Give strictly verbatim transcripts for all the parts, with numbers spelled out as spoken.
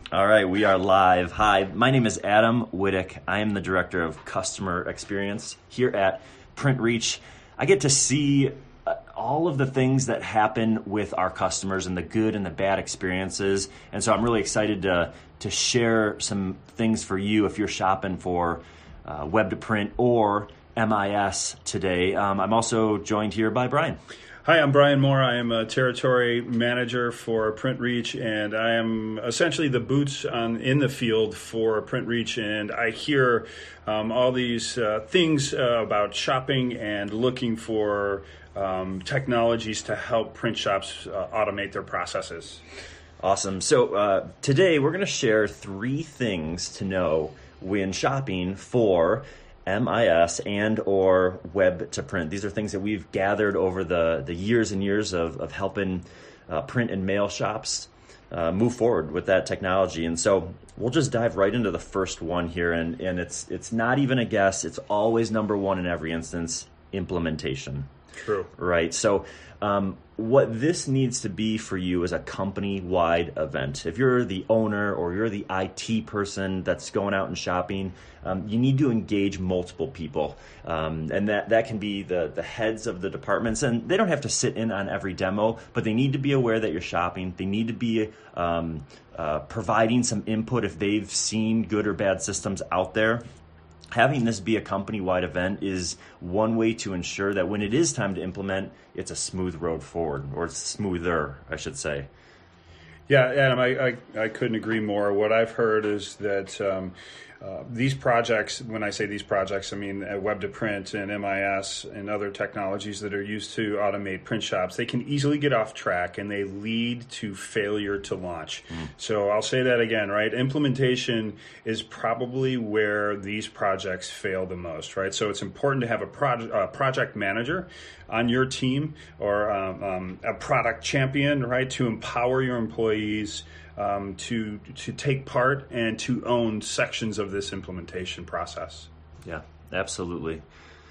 All right, we are live. Hi, my name is Adam Wittick. I am the Director of Customer Experience here at PrintReach. I get to see uh, all of the things that happen with our customers and the good and the bad experiences. And so I'm really excited to, to share some things for you if you're shopping for uh, web to print or M I S today. Um, I'm also joined here by Brian. Hi, I'm Brian Moore. I am a territory manager for PrintReach, and I am essentially the boots on in the field for PrintReach. And I hear um, all these uh, things uh, about shopping and looking for um, technologies to help print shops uh, automate their processes. Awesome. So uh, today we're going to share three things to know when shopping for M I S and or web to print. These are things that we've gathered over the, the years and years of, of helping uh, print and mail shops uh, move forward with that technology. And so we'll just dive right into the first one here. And, and it's it's not even a guess. It's always number one in every instance, implementation. True. Right. So um, what this needs to be for you is a company-wide event. If you're the owner or you're the I T person that's going out and shopping, um, you need to engage multiple people. Um, and that, that can be the, the heads of the departments. And they don't have to sit in on every demo, but they need to be aware that you're shopping. They need to be um, uh, providing some input if they've seen good or bad systems out there. Having this be a company-wide event is one way to ensure that when it is time to implement, it's a smooth road forward, or it's smoother, I should say. Yeah, Adam, I, I, I couldn't agree more. What I've heard is that um, uh, these projects, when I say these projects, I mean uh, web to print and M I S and other technologies that are used to automate print shops, they can easily get off track and they lead to failure to launch. Mm. So I'll say that again, right? Implementation is probably where these projects fail the most, right? So it's important to have a project, uh, project manager on your team or um, um, a product champion, right, to empower your employees um, to to take part and to own sections of this implementation process. Yeah, absolutely.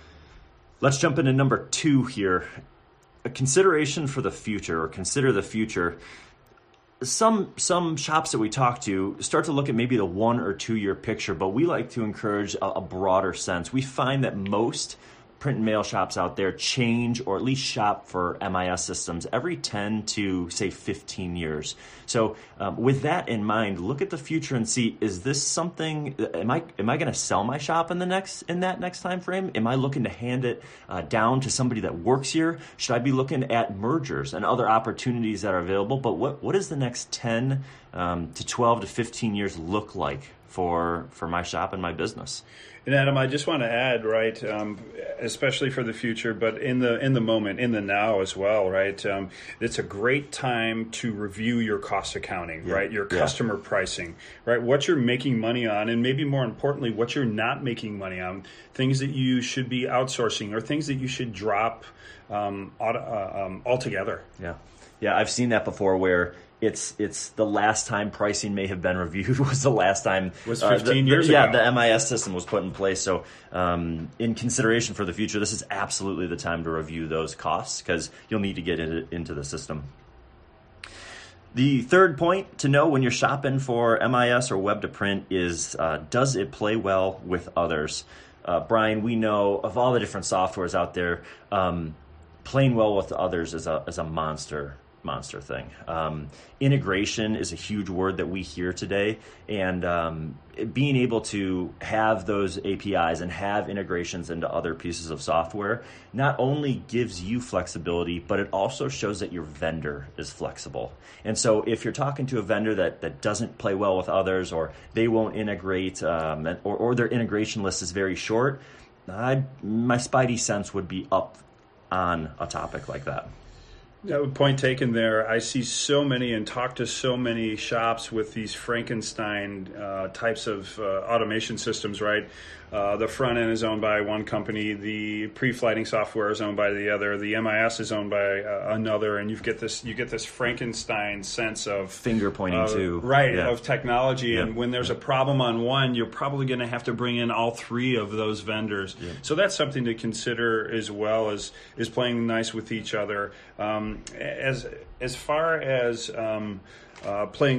Let's jump into number two here. A consideration for the future, or consider the future. Some some shops that we talk to start to look at maybe the one or two year picture, but we like to encourage a, a broader sense. We find that most print and mail shops out there change or at least shop for M I S systems every ten to say fifteen years. So um, with that in mind, look at the future and see, is this something, am I am I going to sell my shop in the next in that next time frame? Am I looking to hand it uh, down to somebody that works here? Should I be looking at mergers and other opportunities that are available? But what what does the next ten um, to twelve to fifteen years look like for for my shop and my business? And Adam, I just want to add, right, um, especially for the future, but in the in the moment, in the now as well, right? Um, it's a great time to review your cost accounting, yeah. right? Your customer yeah. pricing, right? What you're making money on, and maybe more importantly, what you're not making money on. Things that you should be outsourcing, or things that you should drop um, auto, uh, um, altogether. Yeah, yeah, I've seen that before where. It's it's the last time pricing may have been reviewed was the last time was fifteen uh, the, years the, ago. Yeah, the M I S system was put in place. So um, in consideration for the future, this is absolutely the time to review those costs because you'll need to get it into the system. The third point to know when you're shopping for M I S or web to print is uh, does it play well with others? Uh, Brian, we know of all the different softwares out there, um, playing well with others is a is a monster. monster thing. Um, integration is a huge word that we hear today, and um, being able to have those A P Is and have integrations into other pieces of software not only gives you flexibility, but it also shows that your vendor is flexible. And so if you're talking to a vendor that, that doesn't play well with others, or they won't integrate, um, or, or their integration list is very short, I, my spidey sense would be up on a topic like that. Yeah, point taken there. I see so many and talk to so many shops with these Frankenstein uh, types of uh, automation systems, right? Uh, the front end is owned by one company, the pre-flighting software is owned by the other, the M I S is owned by uh, another, and you get this you get this Frankenstein sense of finger pointing uh, too, right? Yeah. Of technology, Yeah. and when there's a problem on one, you're probably going to have to bring in all three of those vendors. Yeah. So that's something to consider as well as is playing nice with each other. Um, as as far as um, uh, playing. Uh,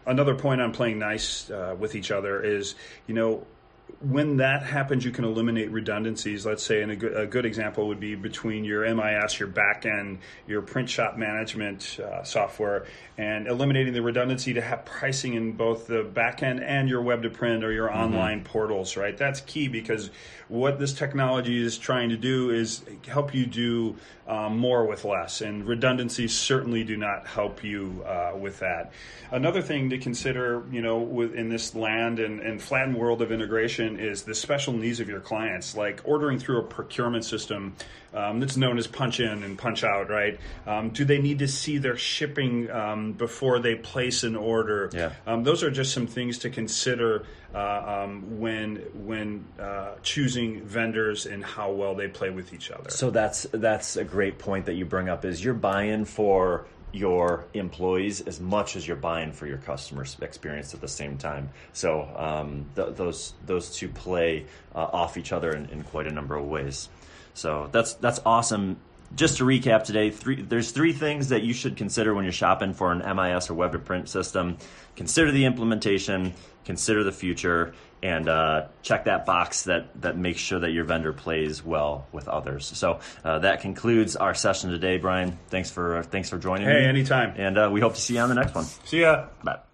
another point on playing nice uh, with each other is, you know, when that happens, you can eliminate redundancies. Let's say, and a good, a good example would be between your M I S, your back end, your print shop management uh, software, and eliminating the redundancy to have pricing in both the back end and your web to print or your mm-hmm. online portals, right? That's key, because what this technology is trying to do is help you do um, more with less, and redundancies certainly do not help you uh, with that. Another thing to consider, you know, within this land and, and flattened world of integration is the special needs of your clients, like ordering through a procurement system um, that's known as punch in and punch out, right? Um, do they need to see their shipping um, before they place an order? Yeah. Um, those are just some things to consider uh, um, when when uh, choosing vendors and how well they play with each other. So that's that's a great point that you bring up, is you're buying for your employees as much as you're buying for your customers' experience at the same time. So um, th- those those two play uh, off each other in, in quite a number of ways. So that's that's awesome. Just to recap today, three, there's three things that you should consider when you're shopping for an M I S or web to print system. Consider the implementation, consider the future, and uh, check that box that, that makes sure that your vendor plays well with others. So uh, that concludes our session today, Brian. Thanks for uh, thanks for joining hey, me. Hey, anytime. And uh, we hope to see you on the next one. See ya. Bye.